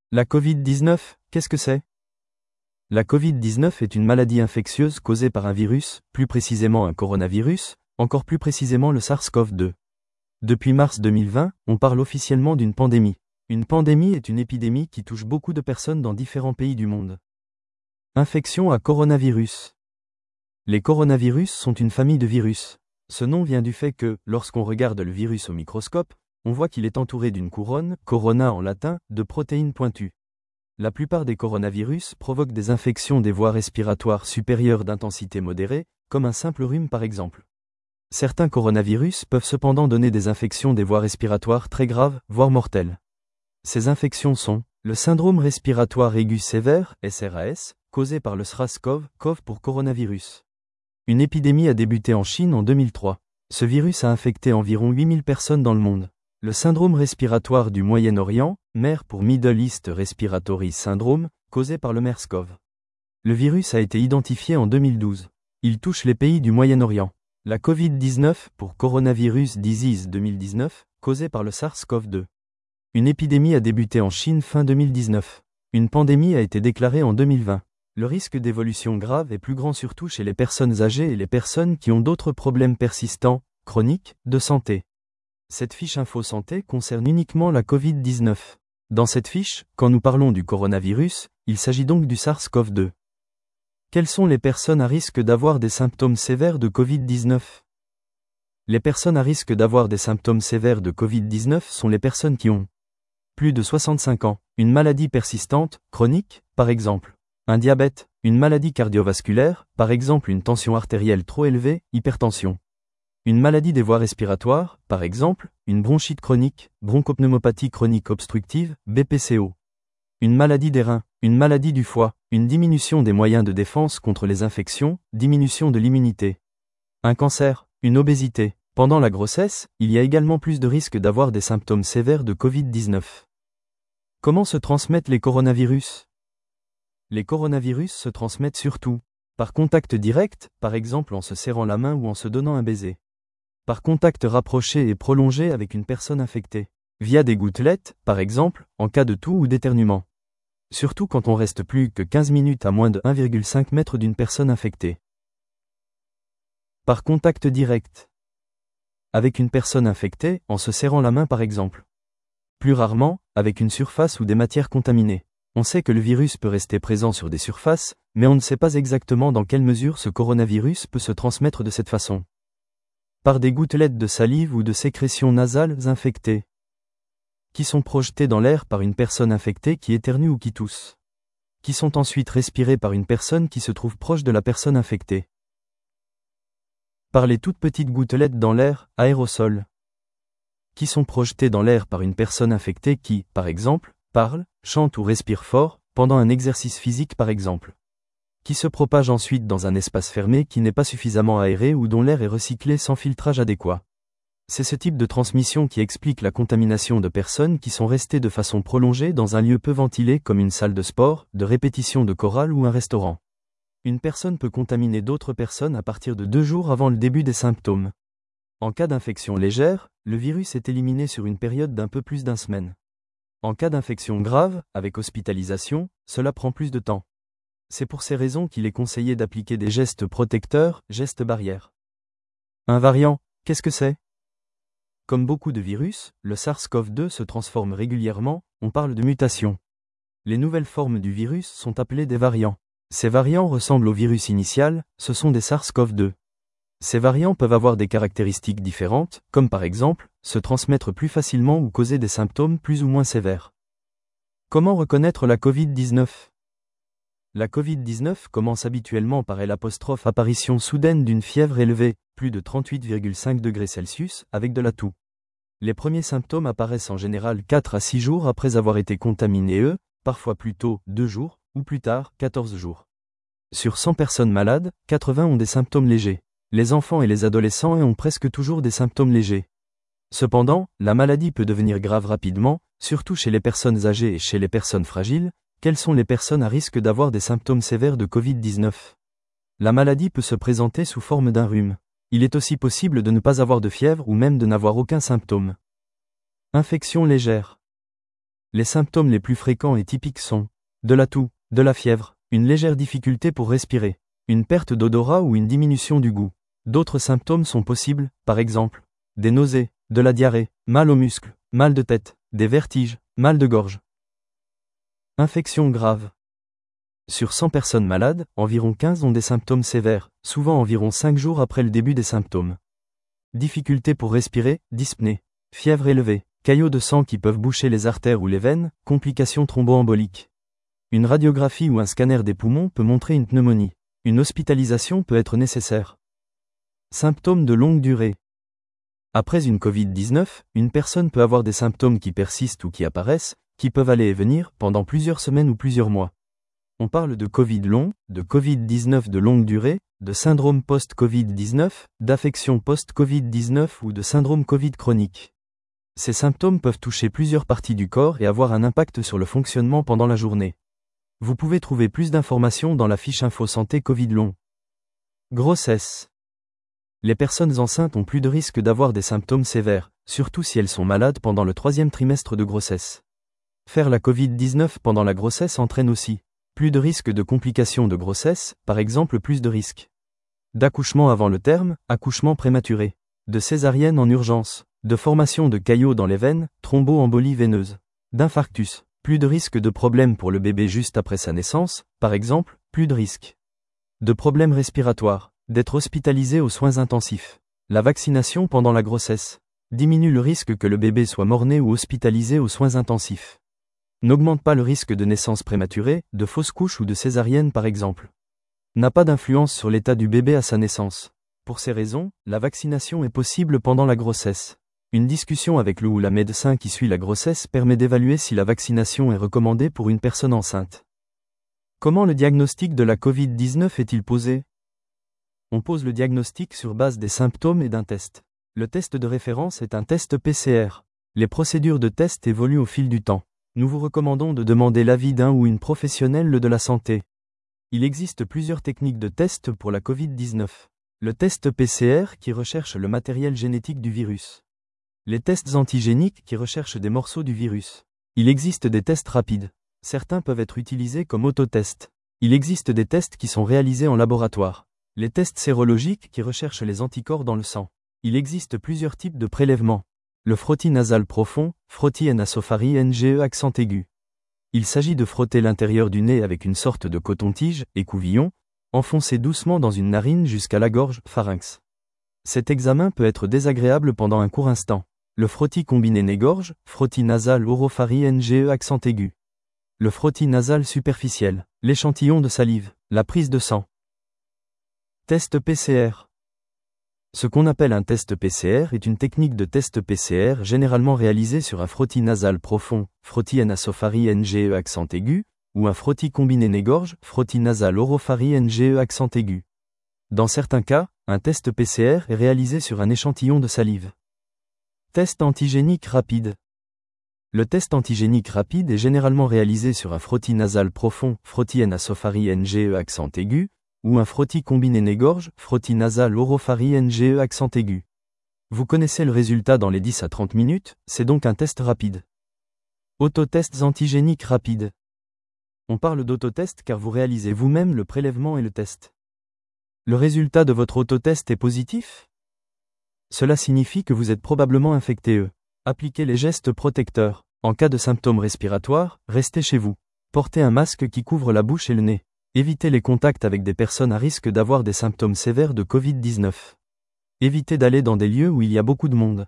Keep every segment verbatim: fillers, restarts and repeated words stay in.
La covid dix-neuf, qu'est-ce que c'est? La covid dix-neuf est une maladie infectieuse causée par un virus, plus précisément un coronavirus, encore plus précisément le SARS-CoV deux. Depuis mars deux mille vingt, on parle officiellement d'une pandémie. Une pandémie est une épidémie qui touche beaucoup de personnes dans différents pays du monde. Infection à coronavirus. Les coronavirus sont une famille de virus. Ce nom vient du fait que, lorsqu'on regarde le virus au microscope, on voit qu'il est entouré d'une couronne, corona en latin, de protéines pointues. La plupart des coronavirus provoquent des infections des voies respiratoires supérieures d'intensité modérée, comme un simple rhume par exemple. Certains coronavirus peuvent cependant donner des infections des voies respiratoires très graves, voire mortelles. Ces infections sont le syndrome respiratoire aigu sévère, S R A S, causé par le SRAS-CoV, CoV pour coronavirus. Une épidémie a débuté en Chine en deux mille trois. Ce virus a infecté environ huit mille personnes dans le monde. Le syndrome respiratoire du Moyen-Orient, M E R pour Middle East Respiratory Syndrome, causé par le MERS-CoV. Le virus a été identifié en deux mille douze. Il touche les pays du Moyen-Orient. La covid dix-neuf pour Coronavirus Disease deux mille dix-neuf, causée par le SARS-CoV deux. Une épidémie a débuté en Chine fin deux mille dix-neuf. Une pandémie a été déclarée en deux mille vingt. Le risque d'évolution grave est plus grand surtout chez les personnes âgées et les personnes qui ont d'autres problèmes persistants, chroniques, de santé. Cette fiche Info Santé concerne uniquement la covid dix-neuf. Dans cette fiche, quand nous parlons du coronavirus, il s'agit donc du SARS-CoV deux. Quelles sont les personnes à risque d'avoir des symptômes sévères de covid dix-neuf? Les personnes à risque d'avoir des symptômes sévères de covid dix-neuf sont les personnes qui ont plus de soixante-cinq ans, une maladie persistante, chronique, par exemple, un diabète, une maladie cardiovasculaire, par exemple une tension artérielle trop élevée, hypertension. Une maladie des voies respiratoires, par exemple, une bronchite chronique, bronchopneumopathie chronique obstructive, B P C O. Une maladie des reins, une maladie du foie, une diminution des moyens de défense contre les infections, diminution de l'immunité. Un cancer, une obésité. Pendant la grossesse, il y a également plus de risques d'avoir des symptômes sévères de covid dix-neuf. Comment se transmettent les coronavirus? Les coronavirus se transmettent surtout par contact direct, par exemple en se serrant la main ou en se donnant un baiser. Par contact rapproché et prolongé avec une personne infectée. Via des gouttelettes, par exemple, en cas de toux ou d'éternuement. Surtout quand on reste plus que quinze minutes à moins de un virgule cinq mètre d'une personne infectée. Par contact direct. Avec une personne infectée, en se serrant la main par exemple. Plus rarement, avec une surface ou des matières contaminées. On sait que le virus peut rester présent sur des surfaces, mais on ne sait pas exactement dans quelle mesure ce coronavirus peut se transmettre de cette façon. Par des gouttelettes de salive ou de sécrétions nasales infectées, qui sont projetées dans l'air par une personne infectée qui éternue ou qui tousse, qui sont ensuite respirées par une personne qui se trouve proche de la personne infectée. Par les toutes petites gouttelettes dans l'air, aérosols, qui sont projetées dans l'air par une personne infectée qui, par exemple, parle, chante ou respire fort, pendant un exercice physique par exemple, qui se propage ensuite dans un espace fermé qui n'est pas suffisamment aéré ou dont l'air est recyclé sans filtrage adéquat. C'est ce type de transmission qui explique la contamination de personnes qui sont restées de façon prolongée dans un lieu peu ventilé comme une salle de sport, de répétition de chorale ou un restaurant. Une personne peut contaminer d'autres personnes à partir de deux jours avant le début des symptômes. En cas d'infection légère, le virus est éliminé sur une période d'un peu plus d'une semaine. En cas d'infection grave, avec hospitalisation, cela prend plus de temps. C'est pour ces raisons qu'il est conseillé d'appliquer des gestes protecteurs, gestes barrières. Un variant, qu'est-ce que c'est? Comme beaucoup de virus, le SARS-CoV deux se transforme régulièrement, on parle de mutation. Les nouvelles formes du virus sont appelées des variants. Ces variants ressemblent au virus initial, ce sont des SARS-CoV deux. Ces variants peuvent avoir des caractéristiques différentes, comme par exemple, se transmettre plus facilement ou causer des symptômes plus ou moins sévères. Comment reconnaître la covid dix-neuf? La covid dix-neuf commence habituellement par l'apostrophe apparition soudaine d'une fièvre élevée, plus de trente-huit virgule cinq degrés Celsius, avec de la toux. Les premiers symptômes apparaissent en général quatre à six jours après avoir été contaminés eux, parfois plus tôt, deux jours, ou plus tard, quatorze jours. Sur cent personnes malades, quatre-vingts ont des symptômes légers. Les enfants et les adolescents ont presque toujours des symptômes légers. Cependant, la maladie peut devenir grave rapidement, surtout chez les personnes âgées et chez les personnes fragiles. Quelles sont les personnes à risque d'avoir des symptômes sévères de covid dix-neuf? La maladie peut se présenter sous forme d'un rhume. Il est aussi possible de ne pas avoir de fièvre ou même de n'avoir aucun symptôme. Infection légère. Les symptômes les plus fréquents et typiques sont de la toux, de la fièvre, une légère difficulté pour respirer, une perte d'odorat ou une diminution du goût. D'autres symptômes sont possibles, par exemple, des nausées, de la diarrhée, mal aux muscles, mal de tête, des vertiges, mal de gorge. Infection grave. Sur cent personnes malades, environ quinze ont des symptômes sévères, souvent environ cinq jours après le début des symptômes. Difficulté pour respirer, dyspnée, fièvre élevée, caillots de sang qui peuvent boucher les artères ou les veines, complications thromboemboliques. Une radiographie ou un scanner des poumons peut montrer une pneumonie. Une hospitalisation peut être nécessaire. Symptômes de longue durée. Après une covid dix-neuf, une personne peut avoir des symptômes qui persistent ou qui apparaissent, qui peuvent aller et venir pendant plusieurs semaines ou plusieurs mois. On parle de Covid long, de covid dix-neuf de longue durée, de syndrome post-covid dix-neuf, d'affection post-covid dix-neuf ou de syndrome Covid chronique. Ces symptômes peuvent toucher plusieurs parties du corps et avoir un impact sur le fonctionnement pendant la journée. Vous pouvez trouver plus d'informations dans la fiche Info Santé Covid long. Grossesse. Les personnes enceintes ont plus de risques d'avoir des symptômes sévères, surtout si elles sont malades pendant le troisième trimestre de grossesse. Faire la covid dix-neuf pendant la grossesse entraîne aussi plus de risques de complications de grossesse, par exemple plus de risques d'accouchement avant le terme, accouchement prématuré, de césarienne en urgence, de formation de caillots dans les veines, thromboembolie veineuse, d'infarctus, plus de risques de problèmes pour le bébé juste après sa naissance, par exemple, plus de risques de problèmes respiratoires, d'être hospitalisé aux soins intensifs. La vaccination pendant la grossesse diminue le risque que le bébé soit mort-né ou hospitalisé aux soins intensifs. N'augmente pas le risque de naissance prématurée, de fausse couche ou de césarienne par exemple. N'a pas d'influence sur l'état du bébé à sa naissance. Pour ces raisons, la vaccination est possible pendant la grossesse. Une discussion avec le ou la médecin qui suit la grossesse permet d'évaluer si la vaccination est recommandée pour une personne enceinte. Comment le diagnostic de la covid dix-neuf est-il posé ? On pose le diagnostic sur base des symptômes et d'un test. Le test de référence est un test P C R. Les procédures de test évoluent au fil du temps. Nous vous recommandons de demander l'avis d'un ou une professionnelle de la santé. Il existe plusieurs techniques de test pour la covid dix-neuf. Le test P C R qui recherche le matériel génétique du virus. Les tests antigéniques qui recherchent des morceaux du virus. Il existe des tests rapides. Certains peuvent être utilisés comme autotests. Il existe des tests qui sont réalisés en laboratoire. Les tests sérologiques qui recherchent les anticorps dans le sang. Il existe plusieurs types de prélèvements. Le frottis nasal profond, frottis nasopharie N G E accent aigu. Il s'agit de frotter l'intérieur du nez avec une sorte de coton-tige, écouvillon, enfoncé doucement dans une narine jusqu'à la gorge, pharynx. Cet examen peut être désagréable pendant un court instant. Le frottis combiné nez-gorge, frottis nasal oropharie N G E accent aigu. Le frottis nasal superficiel, l'échantillon de salive, la prise de sang. Test P C R. Ce qu'on appelle un test P C R est une technique de test P C R généralement réalisée sur un frottis nasal profond, frottis nasopharie N G E accent aigu, ou un frottis combiné nez-gorge, frottis nasal oropharie N G E accent aigu. Dans certains cas, un test P C R est réalisé sur un échantillon de salive. Test antigénique rapide. Le test antigénique rapide est généralement réalisé sur un frottis nasal profond, frottis nasopharie N G E accent aigu, ou un frottis combiné nez-gorge, frottis nasal oropharie N G E accent aigu. Vous connaissez le résultat dans les dix à trente minutes, c'est donc un test rapide. Autotests antigéniques rapides. On parle d'autotest car vous réalisez vous-même le prélèvement et le test. Le résultat de votre autotest est positif ? Cela signifie que vous êtes probablement infecté E. Appliquez les gestes protecteurs. En cas de symptômes respiratoires, restez chez vous. Portez un masque qui couvre la bouche et le nez. Évitez les contacts avec des personnes à risque d'avoir des symptômes sévères de covid dix-neuf. Évitez d'aller dans des lieux où il y a beaucoup de monde.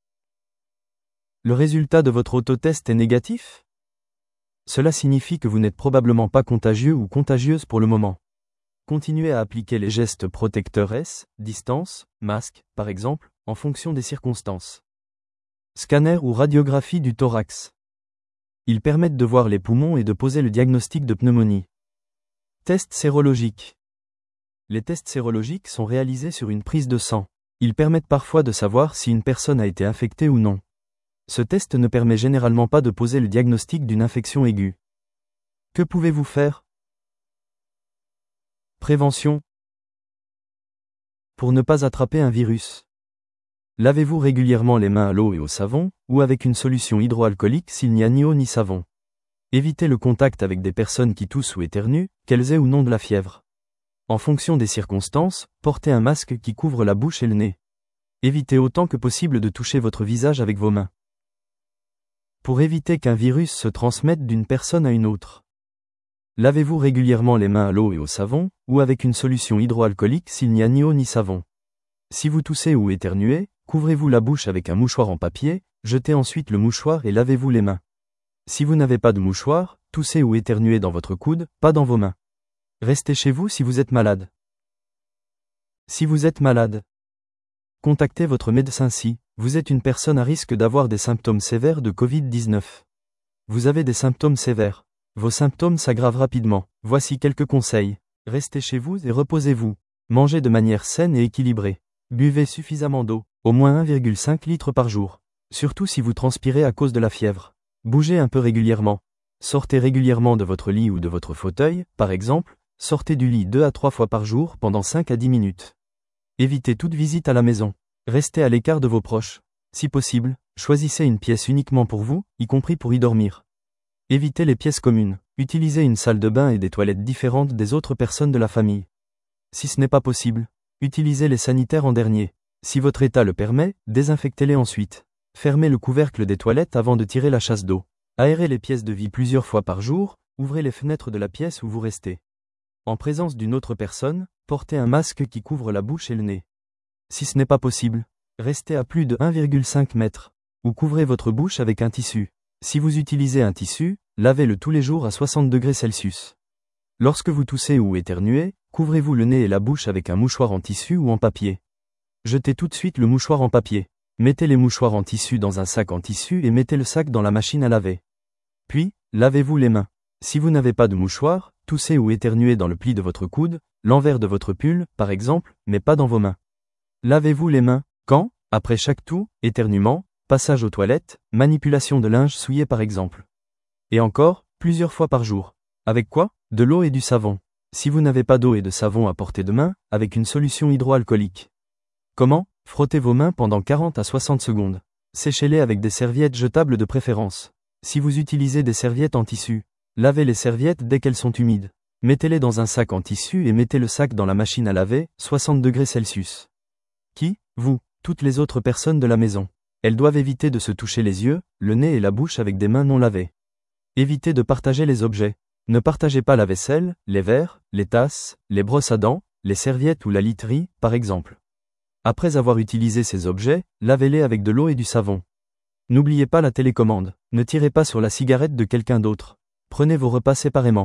Le résultat de votre autotest est négatif ? Cela signifie que vous n'êtes probablement pas contagieux ou contagieuse pour le moment. Continuez à appliquer les gestes protecteurs S, distance, masque, par exemple, en fonction des circonstances. Scanner ou radiographie du thorax. Ils permettent de voir les poumons et de poser le diagnostic de pneumonie. Tests sérologiques. Les tests sérologiques sont réalisés sur une prise de sang. Ils permettent parfois de savoir si une personne a été infectée ou non. Ce test ne permet généralement pas de poser le diagnostic d'une infection aiguë. Que pouvez-vous faire ? Prévention. Pour ne pas attraper un virus. Lavez-vous régulièrement les mains à l'eau et au savon, ou avec une solution hydroalcoolique s'il n'y a ni eau ni savon. Évitez le contact avec des personnes qui toussent ou éternuent, qu'elles aient ou non de la fièvre. En fonction des circonstances, portez un masque qui couvre la bouche et le nez. Évitez autant que possible de toucher votre visage avec vos mains. Pour éviter qu'un virus se transmette d'une personne à une autre. Lavez-vous régulièrement les mains à l'eau et au savon, ou avec une solution hydroalcoolique s'il n'y a ni eau ni savon. Si vous toussez ou éternuez, couvrez-vous la bouche avec un mouchoir en papier, jetez ensuite le mouchoir et lavez-vous les mains. Si vous n'avez pas de mouchoir, toussez ou éternuez dans votre coude, pas dans vos mains. Restez chez vous si vous êtes malade. Si vous êtes malade, contactez votre médecin si vous êtes une personne à risque d'avoir des symptômes sévères de covid dix-neuf. Vous avez des symptômes sévères. Vos symptômes s'aggravent rapidement. Voici quelques conseils. Restez chez vous et reposez-vous. Mangez de manière saine et équilibrée. Buvez suffisamment d'eau, au moins un virgule cinq litres par jour. Surtout si vous transpirez à cause de la fièvre. Bougez un peu régulièrement. Sortez régulièrement de votre lit ou de votre fauteuil, par exemple, sortez du lit deux à trois fois par jour pendant cinq à dix minutes. Évitez toute visite à la maison. Restez à l'écart de vos proches. Si possible, choisissez une pièce uniquement pour vous, y compris pour y dormir. Évitez les pièces communes. Utilisez une salle de bain et des toilettes différentes des autres personnes de la famille. Si ce n'est pas possible, utilisez les sanitaires en dernier. Si votre état le permet, désinfectez-les ensuite. Fermez le couvercle des toilettes avant de tirer la chasse d'eau. Aérez les pièces de vie plusieurs fois par jour, ouvrez les fenêtres de la pièce où vous restez. En présence d'une autre personne, portez un masque qui couvre la bouche et le nez. Si ce n'est pas possible, restez à plus de un virgule cinq mètres, ou couvrez votre bouche avec un tissu. Si vous utilisez un tissu, lavez-le tous les jours à soixante degrés Celsius. Lorsque vous toussez ou éternuez, couvrez-vous le nez et la bouche avec un mouchoir en tissu ou en papier. Jetez tout de suite le mouchoir en papier. Mettez les mouchoirs en tissu dans un sac en tissu et mettez le sac dans la machine à laver. Puis, lavez-vous les mains. Si vous n'avez pas de mouchoir, toussez ou éternuez dans le pli de votre coude, l'envers de votre pull, par exemple, mais pas dans vos mains. Lavez-vous les mains, quand, après chaque toux, éternuement, passage aux toilettes, manipulation de linge souillé par exemple. Et encore, plusieurs fois par jour. Avec quoi? De l'eau et du savon. Si vous n'avez pas d'eau et de savon à portée de main, avec une solution hydroalcoolique. Comment? Frottez vos mains pendant quarante à soixante secondes. Séchez-les avec des serviettes jetables de préférence. Si vous utilisez des serviettes en tissu, lavez les serviettes dès qu'elles sont humides. Mettez-les dans un sac en tissu et mettez le sac dans la machine à laver, soixante degrés Celsius. Qui? Vous, toutes les autres personnes de la maison. Elles doivent éviter de se toucher les yeux, le nez et la bouche avec des mains non lavées. Évitez de partager les objets. Ne partagez pas la vaisselle, les verres, les tasses, les brosses à dents, les serviettes ou la literie, par exemple. Après avoir utilisé ces objets, lavez-les avec de l'eau et du savon. N'oubliez pas la télécommande. Ne tirez pas sur la cigarette de quelqu'un d'autre. Prenez vos repas séparément.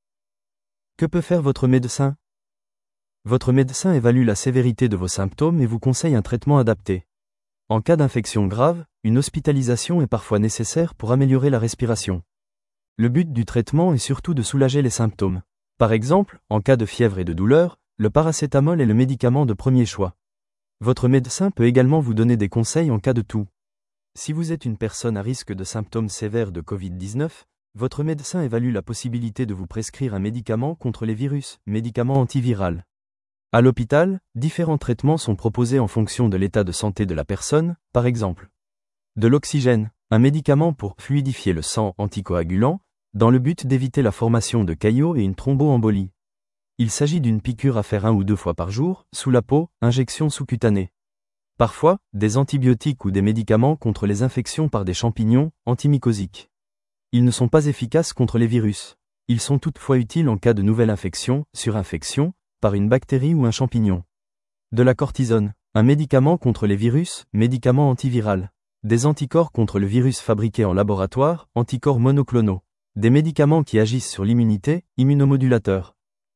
Que peut faire votre médecin? Votre médecin évalue la sévérité de vos symptômes et vous conseille un traitement adapté. En cas d'infection grave, une hospitalisation est parfois nécessaire pour améliorer la respiration. Le but du traitement est surtout de soulager les symptômes. Par exemple, en cas de fièvre et de douleur, le paracétamol est le médicament de premier choix. Votre médecin peut également vous donner des conseils en cas de toux. Si vous êtes une personne à risque de symptômes sévères de covid dix-neuf, votre médecin évalue la possibilité de vous prescrire un médicament contre les virus, médicament antiviral. À l'hôpital, différents traitements sont proposés en fonction de l'état de santé de la personne, par exemple. De l'oxygène, un médicament pour fluidifier le sang anticoagulant, dans le but d'éviter la formation de caillots et une thromboembolie. Il s'agit d'une piqûre à faire un ou deux fois par jour, sous la peau, injection sous-cutanée. Parfois, des antibiotiques ou des médicaments contre les infections par des champignons, antimycosiques. Ils ne sont pas efficaces contre les virus. Ils sont toutefois utiles en cas de nouvelle infection, surinfection, par une bactérie ou un champignon. De la cortisone, un médicament contre les virus, médicament antiviral. Des anticorps contre le virus fabriqués en laboratoire, anticorps monoclonaux. Des médicaments qui agissent sur l'immunité, immunomodulateurs.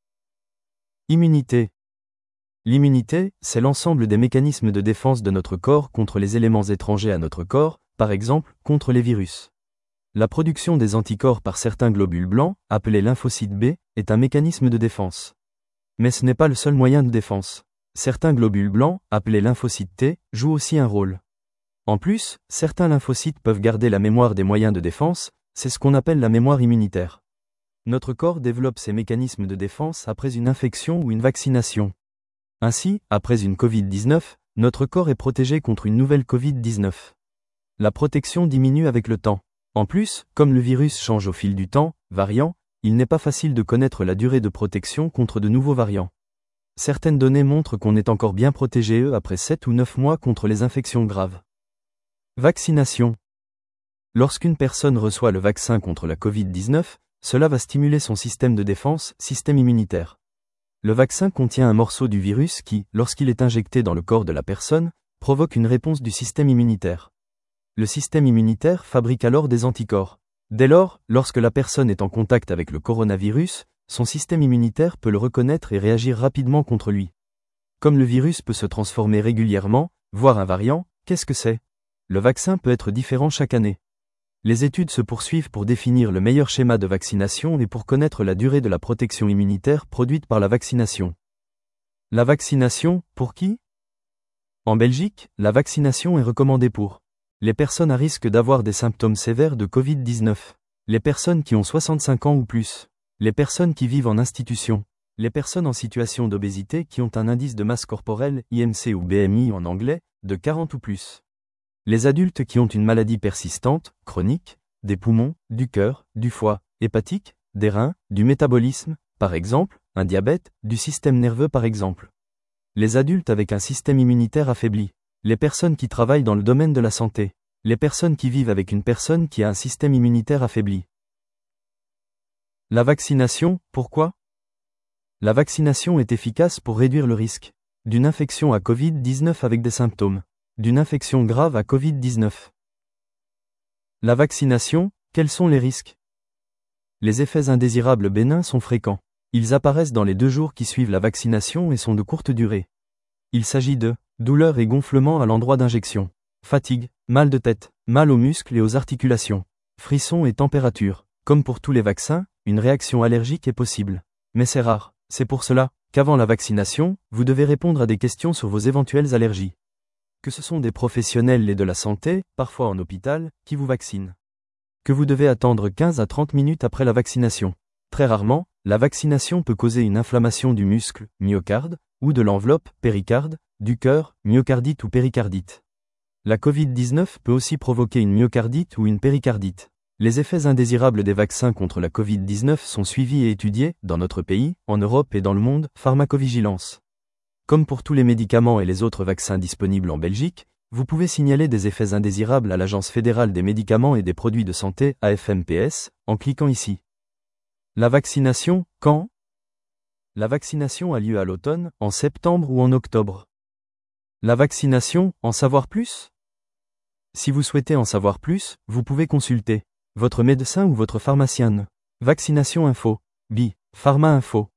Immunité. L'immunité, c'est l'ensemble des mécanismes de défense de notre corps contre les éléments étrangers à notre corps, par exemple, contre les virus. La production des anticorps par certains globules blancs, appelés lymphocytes B, est un mécanisme de défense. Mais ce n'est pas le seul moyen de défense. Certains globules blancs, appelés lymphocytes T, jouent aussi un rôle. En plus, certains lymphocytes peuvent garder la mémoire des moyens de défense, c'est ce qu'on appelle la mémoire immunitaire. Notre corps développe ces mécanismes de défense après une infection ou une vaccination. Ainsi, après une covid dix-neuf, Notre corps est protégé contre une nouvelle covid dix-neuf. La protection diminue avec le temps. En plus, comme le virus change au fil du temps, variant, il n'est pas facile de connaître la durée de protection contre de nouveaux variants. Certaines données montrent qu'on est encore bien protégé après sept ou neuf mois contre les infections graves. Vaccination. Lorsqu'une personne reçoit le vaccin contre la covid dix-neuf, cela va stimuler son système de défense, système immunitaire. Le vaccin contient un morceau du virus qui, lorsqu'il est injecté dans le corps de la personne, provoque une réponse du système immunitaire. Le système immunitaire fabrique alors des anticorps. Dès lors, lorsque la personne est en contact avec le coronavirus, son système immunitaire peut le reconnaître et réagir rapidement contre lui. Comme le virus peut se transformer régulièrement, voire un variant, qu'est-ce que c'est ? Le vaccin peut être différent chaque année. Les études se poursuivent pour définir le meilleur schéma de vaccination et pour connaître la durée de la protection immunitaire produite par la vaccination. La vaccination, pour qui ? En Belgique, la vaccination est recommandée pour les personnes à risque d'avoir des symptômes sévères de covid dix-neuf, les personnes qui ont soixante-cinq ans ou plus, les personnes qui vivent en institution, les personnes en situation d'obésité qui ont un indice de masse corporelle, I M C ou B M I en anglais, de quarante ou plus. Les adultes qui ont une maladie persistante, chronique, des poumons, du cœur, du foie, hépatique, des reins, du métabolisme, par exemple, un diabète, du système nerveux par exemple. Les adultes avec un système immunitaire affaibli. Les personnes qui travaillent dans le domaine de la santé. Les personnes qui vivent avec une personne qui a un système immunitaire affaibli. La vaccination, pourquoi ? La vaccination est efficace pour réduire le risque d'une infection à covid dix-neuf avec des symptômes. D'une infection grave à covid dix-neuf. La vaccination, quels sont les risques ? Les effets indésirables bénins sont fréquents. Ils apparaissent dans les deux jours qui suivent la vaccination et sont de courte durée. Il s'agit de douleurs et gonflements à l'endroit d'injection, fatigue, mal de tête, mal aux muscles et aux articulations, frissons et température. Comme pour tous les vaccins, une réaction allergique est possible. Mais c'est rare. C'est pour cela qu'avant la vaccination, vous devez répondre à des questions sur vos éventuelles allergies. Que ce sont des professionnels et de la santé, parfois en hôpital, qui vous vaccinent. Que vous devez attendre quinze à trente minutes après la vaccination. Très rarement, la vaccination peut causer une inflammation du muscle, myocarde, ou de l'enveloppe, péricarde, du cœur, myocardite ou péricardite. La covid dix-neuf peut aussi provoquer une myocardite ou une péricardite. Les effets indésirables des vaccins contre la covid dix-neuf sont suivis et étudiés, dans notre pays, en Europe et dans le monde, pharmacovigilance. Comme pour tous les médicaments et les autres vaccins disponibles en Belgique, vous pouvez signaler des effets indésirables à l'Agence fédérale des médicaments et des produits de santé, A F M P S, en cliquant ici. La vaccination, quand ? La vaccination a lieu à l'automne, en septembre ou en octobre. La vaccination, en savoir plus ? Si vous souhaitez en savoir plus, vous pouvez consulter votre médecin ou votre pharmacien. Vaccination Info, B I, Pharma Info.